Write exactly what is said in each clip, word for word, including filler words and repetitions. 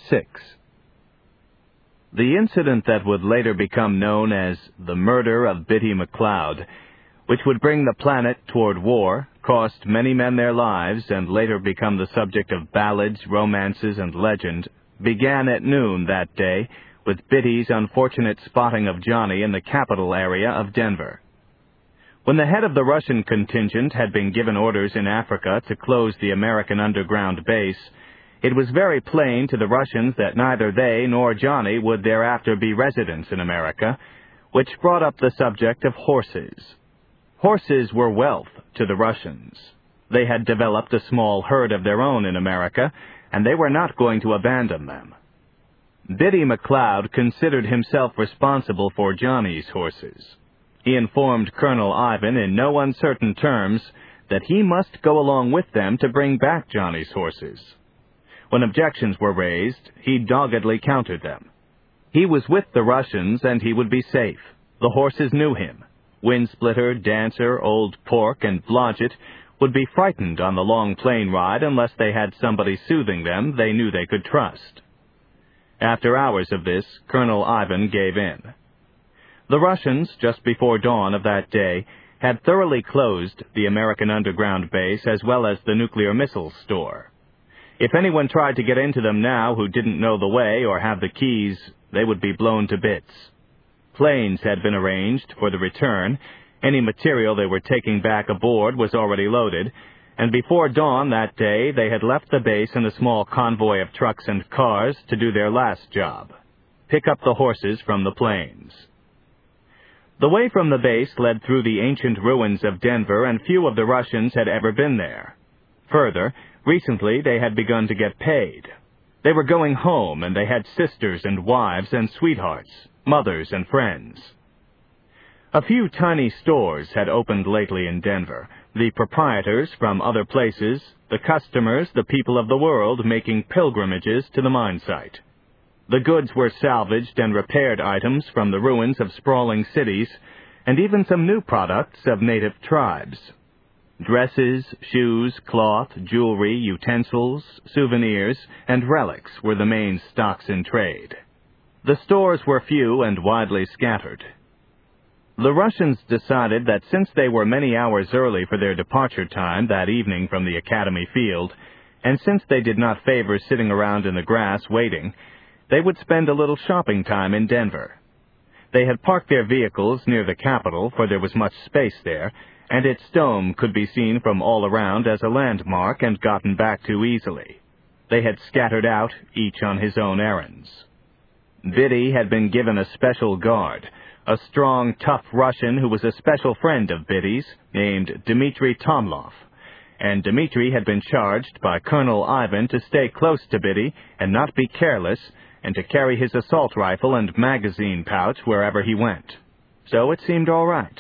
six. The incident that would later become known as the murder of Biddy McLeod, which would bring the planet toward war, cost many men their lives, and later become the subject of ballads, romances, and legend, began at noon that day with Biddy's unfortunate spotting of Johnny in the capital area of Denver. When the head of the Russian contingent had been given orders in Africa to close the American underground base, it was very plain to the Russians that neither they nor Johnny would thereafter be residents in America, which brought up the subject of horses. Horses were wealth to the Russians. They had developed a small herd of their own in America, and they were not going to abandon them. Biddy McLeod considered himself responsible for Johnny's horses. He informed Colonel Ivan in no uncertain terms that he must go along with them to bring back Johnny's horses. When objections were raised, he doggedly countered them. He was with the Russians, and he would be safe. The horses knew him. Windsplitter, Dancer, Old Pork, and Blodgett would be frightened on the long plane ride unless they had somebody soothing them they knew they could trust. After hours of this, Colonel Ivan gave in. The Russians, just before dawn of that day, had thoroughly closed the American underground base as well as the nuclear missile store. If anyone tried to get into them now who didn't know the way or have the keys, they would be blown to bits. Planes had been arranged for the return. Any material they were taking back aboard was already loaded, and before dawn that day they had left the base in a small convoy of trucks and cars to do their last job, pick up the horses from the planes. The way from the base led through the ancient ruins of Denver, and few of the Russians had ever been there. Further, recently they had begun to get paid. They were going home, and they had sisters and wives and sweethearts, mothers and friends. A few tiny stores had opened lately in Denver, the proprietors from other places, the customers, the people of the world making pilgrimages to the mine site. The goods were salvaged and repaired items from the ruins of sprawling cities, and even some new products of native tribes. Dresses, shoes, cloth, jewelry, utensils, souvenirs, and relics were the main stocks in trade. The stores were few and widely scattered. The Russians decided that since they were many hours early for their departure time that evening from the Academy field, and since they did not favor sitting around in the grass waiting, they would spend a little shopping time in Denver. They had parked their vehicles near the Capitol, for there was much space there, and its dome could be seen from all around as a landmark and gotten back to easily. They had scattered out, each on his own errands. Biddy had been given a special guard, a strong, tough Russian who was a special friend of Biddy's, named Dmitry Tomlov, and Dmitry had been charged by Colonel Ivan to stay close to Biddy and not be careless, and to carry his assault rifle and magazine pouch wherever he went. So it seemed all right.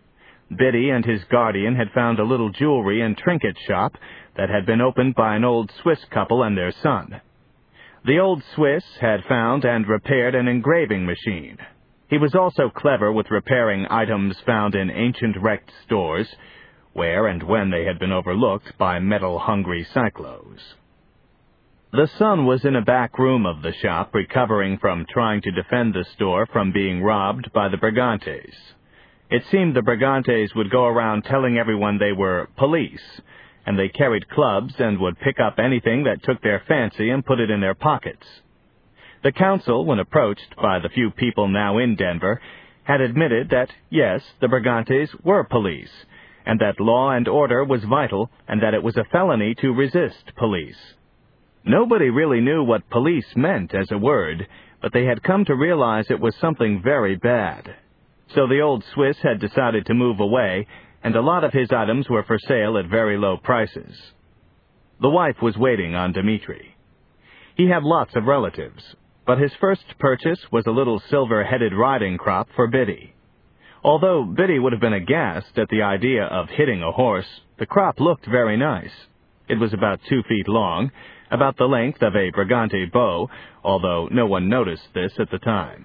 Biddy and his guardian had found a little jewelry and trinket shop that had been opened by an old Swiss couple and their son. The old Swiss had found and repaired an engraving machine. He was also clever with repairing items found in ancient wrecked stores, where and when they had been overlooked by metal-hungry cyclos. The son was in a back room of the shop, recovering from trying to defend the store from being robbed by the Brigantes. It seemed the Brigantes would go around telling everyone they were police, and they carried clubs and would pick up anything that took their fancy and put it in their pockets. The council, when approached by the few people now in Denver, had admitted that, yes, the Brigantes were police, and that law and order was vital, and that it was a felony to resist police. Nobody really knew what police meant as a word, but they had come to realize it was something very bad. So the old Swiss had decided to move away, and a lot of his items were for sale at very low prices. The wife was waiting on Dmitry. He had lots of relatives, but his first purchase was a little silver-headed riding crop for Biddy. Although Biddy would have been aghast at the idea of hitting a horse, the crop looked very nice. It was about two feet long, about the length of a Brigante bow, although no one noticed this at the time.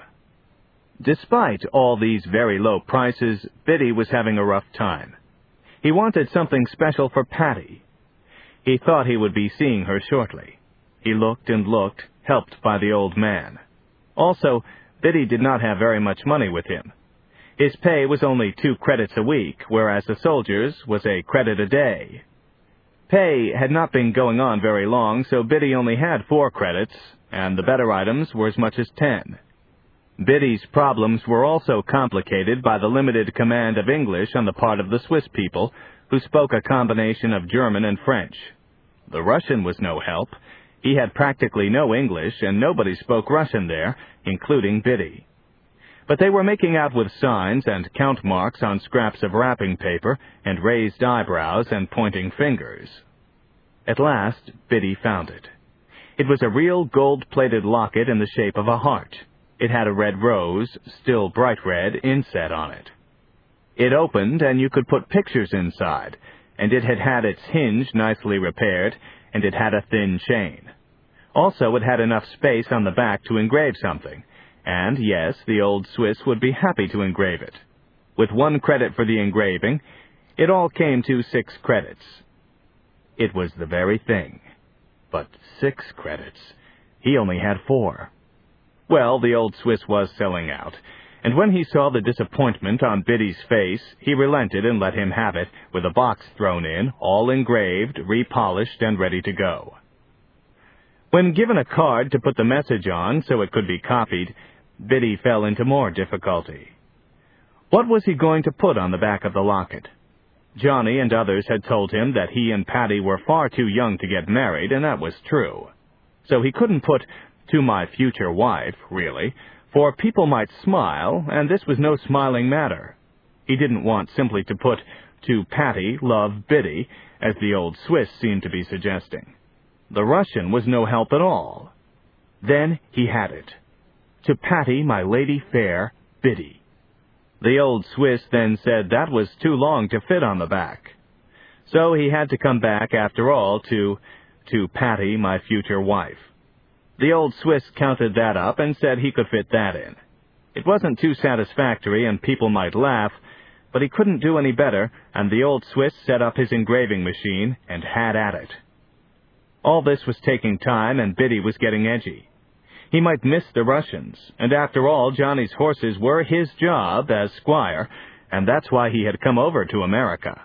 Despite all these very low prices, Biddy was having a rough time. He wanted something special for Patty. He thought he would be seeing her shortly. He looked and looked, helped by the old man. Also, Biddy did not have very much money with him. His pay was only two credits a week, whereas the soldier's was a credit a day. Pay had not been going on very long, so Biddy only had four credits, and the better items were as much as ten. Biddy's problems were also complicated by the limited command of English on the part of the Swiss people, who spoke a combination of German and French. The Russian was no help. He had practically no English, and nobody spoke Russian there, including Biddy. But they were making out with signs and count marks on scraps of wrapping paper and raised eyebrows and pointing fingers. At last, Biddy found it. It was a real gold-plated locket in the shape of a heart. It had a red rose, still bright red, inset on it. It opened, and you could put pictures inside, and it had had its hinge nicely repaired, and it had a thin chain. Also, it had enough space on the back to engrave something, and, yes, the old Swiss would be happy to engrave it. With one credit for the engraving, it all came to six credits. It was the very thing. But six credits. He only had four. Well, the old Swiss was selling out, and when he saw the disappointment on Biddy's face, he relented and let him have it, with a box thrown in, all engraved, repolished, and ready to go. When given a card to put the message on so it could be copied, Biddy fell into more difficulty. What was he going to put on the back of the locket? Johnny and others had told him that he and Patty were far too young to get married, and that was true. So he couldn't put, "To my future wife," really, for people might smile, and this was no smiling matter. He didn't want simply to put, "To Patty, love Biddy," as the old Swiss seemed to be suggesting. The Russian was no help at all. Then he had it. "To Patty, my lady fair, Biddy." The old Swiss then said that was too long to fit on the back. So he had to come back, after all, to, "To Patty, my future wife." The old Swiss counted that up and said he could fit that in. It wasn't too satisfactory, and people might laugh, but he couldn't do any better, and the old Swiss set up his engraving machine and had at it. All this was taking time, and Biddy was getting edgy. He might miss the Russians, and after all, Johnny's horses were his job as squire, and that's why he had come over to America.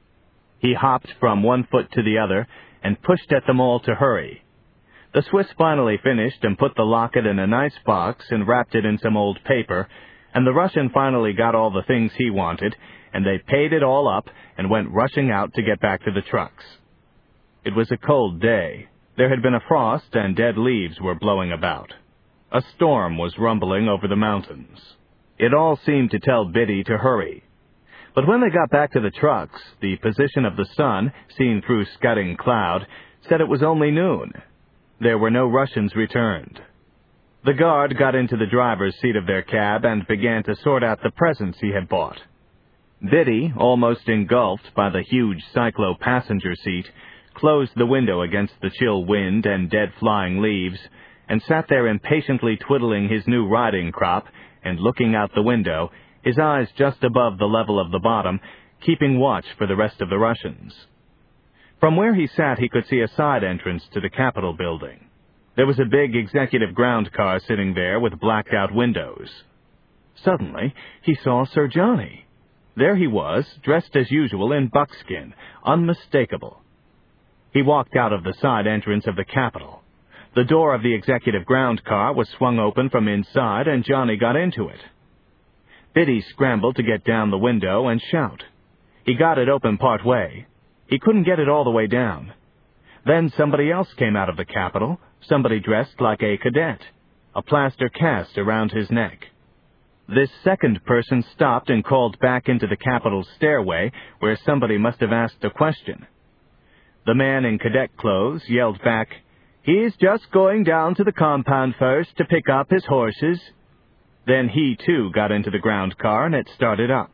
He hopped from one foot to the other and pushed at them all to hurry. The Swiss finally finished and put the locket in a nice box and wrapped it in some old paper, and the Russian finally got all the things he wanted, and they paid it all up and went rushing out to get back to the trucks. It was a cold day. There had been a frost, and dead leaves were blowing about. A storm was rumbling over the mountains. It all seemed to tell Biddy to hurry. But when they got back to the trucks, the position of the sun, seen through scudding cloud, said it was only noon. There were no Russians returned. The guard got into the driver's seat of their cab and began to sort out the presents he had bought. Biddy, almost engulfed by the huge cyclo-passenger seat, closed the window against the chill wind and dead flying leaves, and sat there impatiently twiddling his new riding crop and looking out the window, his eyes just above the level of the bottom, keeping watch for the rest of the Russians. From where he sat, he could see a side entrance to the Capitol building. There was a big executive ground car sitting there with blacked-out windows. Suddenly, he saw Sir Johnny. There he was, dressed as usual in buckskin, unmistakable. He walked out of the side entrance of the Capitol. The door of the executive ground car was swung open from inside, and Johnny got into it. Biddy scrambled to get down the window and shout. He got it open part way. He couldn't get it all the way down. Then somebody else came out of the Capitol, somebody dressed like a cadet, a plaster cast around his neck. This second person stopped and called back into the Capitol stairway, where somebody must have asked a question. The man in cadet clothes yelled back, "He's just going down to the compound first to pick up his horses." Then he, too, got into the ground car, and it started up.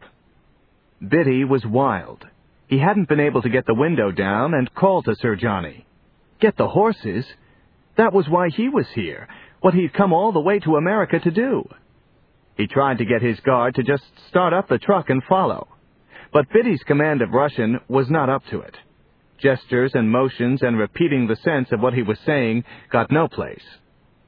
Biddy was wild. He hadn't been able to get the window down and call to Sir Johnny. Get the horses? That was why he was here, what he'd come all the way to America to do. He tried to get his guard to just start up the truck and follow. But Biddy's command of Russian was not up to it. Gestures and motions and repeating the sense of what he was saying got no place.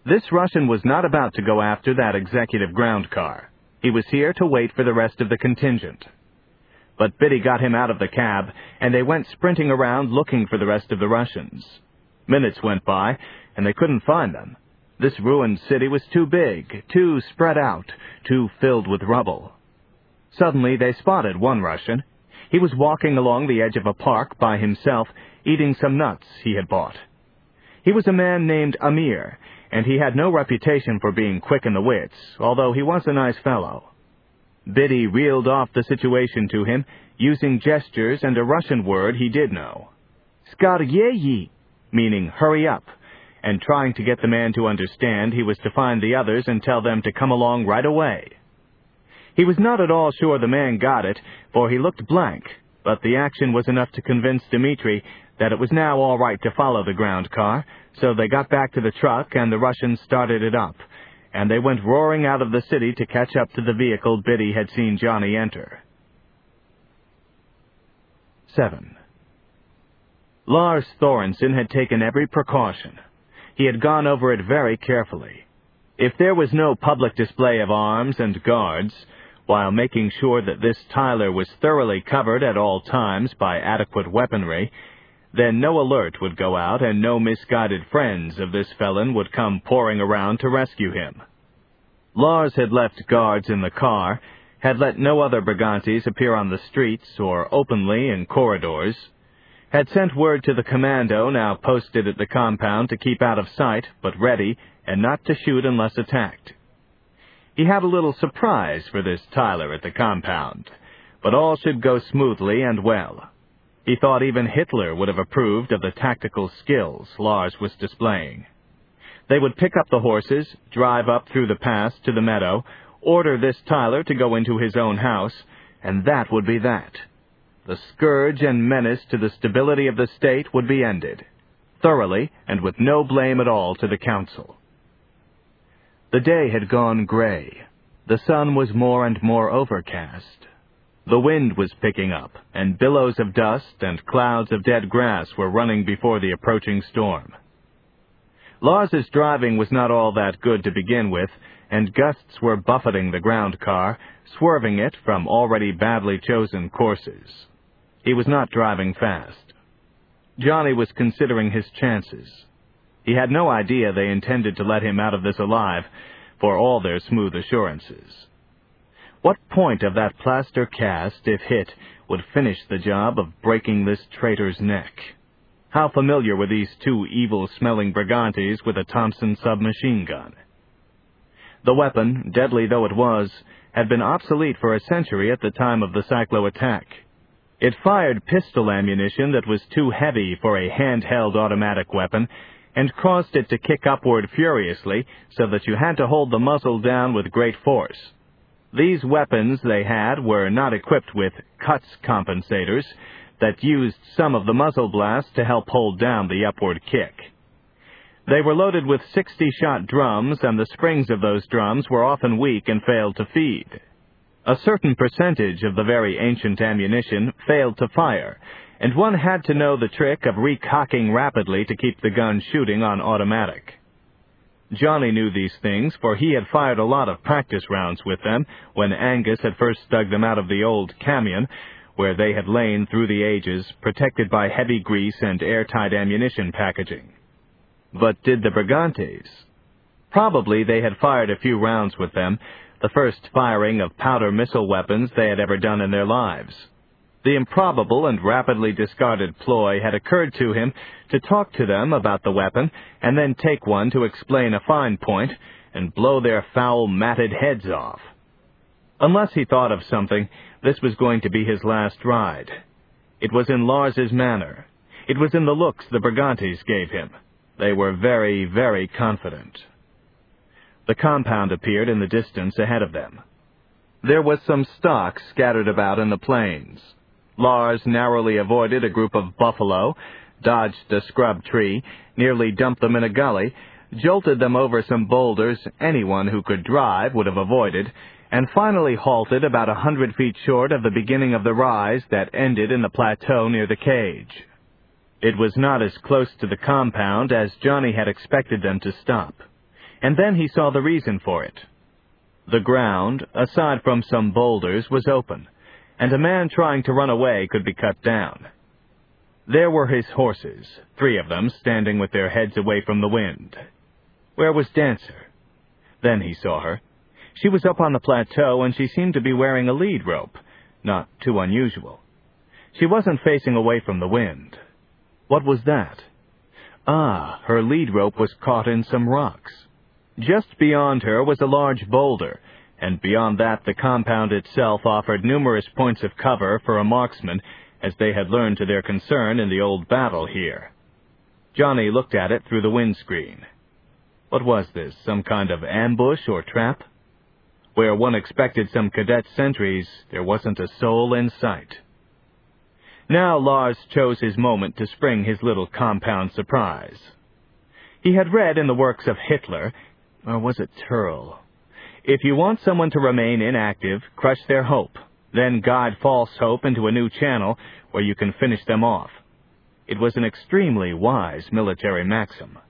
This Russian was not about to go after that executive ground car. He was here to wait for the rest of the contingent. But Biddy got him out of the cab, and they went sprinting around looking for the rest of the Russians. Minutes went by, and they couldn't find them. This ruined city was too big, too spread out, too filled with rubble. Suddenly they spotted one Russian. He was walking along the edge of a park by himself, eating some nuts he had bought. He was a man named Amir, and he had no reputation for being quick in the wits, although he was a nice fellow. Biddy reeled off the situation to him, using gestures and a Russian word he did know. Skaryeyi, meaning hurry up, and trying to get the man to understand he was to find the others and tell them to come along right away. He was not at all sure the man got it, for he looked blank, but the action was enough to convince Dmitri that it was now all right to follow the ground car, so they got back to the truck and the Russians started it up, and they went roaring out of the city to catch up to the vehicle Biddy had seen Johnny enter. seven. Lars Thorensen had taken every precaution. He had gone over it very carefully. If there was no public display of arms and guards, while making sure that this Tyler was thoroughly covered at all times by adequate weaponry, then no alert would go out and no misguided friends of this felon would come pouring around to rescue him. Lars had left guards in the car, had let no other brigantes appear on the streets or openly in corridors, had sent word to the commando now posted at the compound to keep out of sight, but ready, and not to shoot unless attacked. He had a little surprise for this Tyler at the compound, but all should go smoothly and well. He thought even Hitler would have approved of the tactical skills Lars was displaying. They would pick up the horses, drive up through the pass to the meadow, order this Tyler to go into his own house, and that would be that. The scourge and menace to the stability of the state would be ended, thoroughly and with no blame at all to the council. The day had gone gray. The sun was more and more overcast. The wind was picking up, and billows of dust and clouds of dead grass were running before the approaching storm. Lars's driving was not all that good to begin with, and gusts were buffeting the ground car, swerving it from already badly chosen courses. He was not driving fast. Johnny was considering his chances. He had no idea they intended to let him out of this alive, for all their smooth assurances. What point of that plaster cast, if hit, would finish the job of breaking this traitor's neck? How familiar were these two evil-smelling brigantes with a Thompson submachine gun? The weapon, deadly though it was, had been obsolete for a century at the time of the Cyclo attack. It fired pistol ammunition that was too heavy for a handheld automatic weapon, and caused it to kick upward furiously so that you had to hold the muzzle down with great force. These weapons they had were not equipped with cuts compensators that used some of the muzzle blast to help hold down the upward kick. They were loaded with sixty-shot drums, and the springs of those drums were often weak and failed to feed. A certain percentage of the very ancient ammunition failed to fire, and one had to know the trick of recocking rapidly to keep the gun shooting on automatic. Johnny knew these things, for he had fired a lot of practice rounds with them when Angus had first dug them out of the old camion, where they had lain through the ages, protected by heavy grease and airtight ammunition packaging. But did the brigantes? Probably they had fired a few rounds with them, the first firing of powder missile weapons they had ever done in their lives. The improbable and rapidly discarded ploy had occurred to him to talk to them about the weapon and then take one to explain a fine point and blow their foul, matted heads off. Unless he thought of something, this was going to be his last ride. It was in Lars's manner. It was in the looks the brigantes gave him. They were very, very confident. The compound appeared in the distance ahead of them. There was some stock scattered about in the plains. Lars narrowly avoided a group of buffalo, dodged a scrub tree, nearly dumped them in a gully, jolted them over some boulders anyone who could drive would have avoided, and finally halted about a hundred feet short of the beginning of the rise that ended in the plateau near the cage. It was not as close to the compound as Johnny had expected them to stop. and then he saw the reason for it. The ground, aside from some boulders, was open, and a man trying to run away could be cut down. There were his horses, three of them standing with their heads away from the wind. Where was Dancer? Then he saw her. She was up on the plateau, and she seemed to be wearing a lead rope, not too unusual. She wasn't facing away from the wind. What was that? Ah, her lead rope was caught in some rocks. Just beyond her was a large boulder, and beyond that the compound itself offered numerous points of cover for a marksman, as they had learned to their concern in the old battle here. Johnny looked at it through the windscreen. What was this, some kind of ambush or trap? Where one expected some cadet sentries, there wasn't a soul in sight. Now Lars chose his moment to spring his little compound surprise. He had read in the works of Hitler, or was it Turl? If you want someone to remain inactive, crush their hope, then guide false hope into a new channel where you can finish them off. It was an extremely wise military maxim.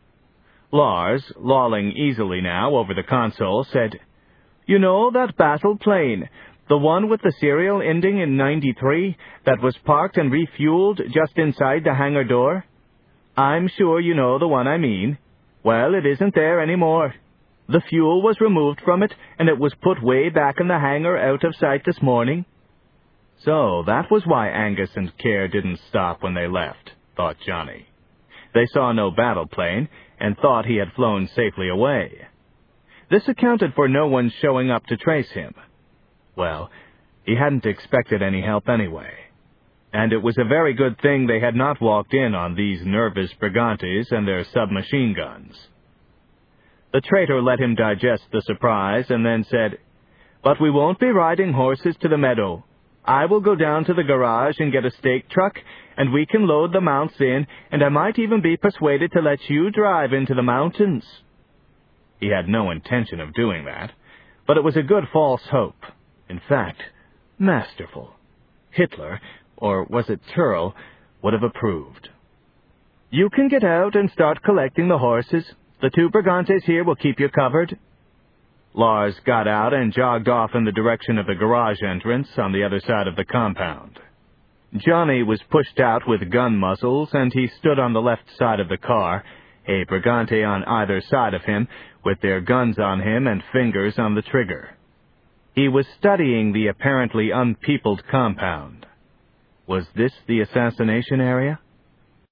Lars, lolling easily now over the console, said, "You know that battle plane, the one with the serial ending in ninety-three, that was parked and refueled just inside the hangar door? I'm sure you know the one I mean. Well, it isn't there anymore. The fuel was removed from it, and it was put way back in the hangar out of sight this morning." So that was why Angus and Care didn't stop when they left, thought Johnny. They saw no battle plane, and thought he had flown safely away. This accounted for no one showing up to trace him. Well, he hadn't expected any help anyway. And it was a very good thing they had not walked in on these nervous brigantes and their submachine guns. The traitor let him digest the surprise and then said, "But we won't be riding horses to the meadow. I will go down to the garage and get a stake truck, and we can load the mounts in, and I might even be persuaded to let you drive into the mountains." He had no intention of doing that, but it was a good false hope. In fact, masterful. Hitler, or was it Turl, would have approved. "You can get out and start collecting the horses. The two brigantes here will keep you covered." Lars got out and jogged off in the direction of the garage entrance on the other side of the compound. Johnny was pushed out with gun muzzles, and he stood on the left side of the car, a brigante on either side of him, with their guns on him and fingers on the trigger. He was studying the apparently unpeopled compound. Was this the assassination area?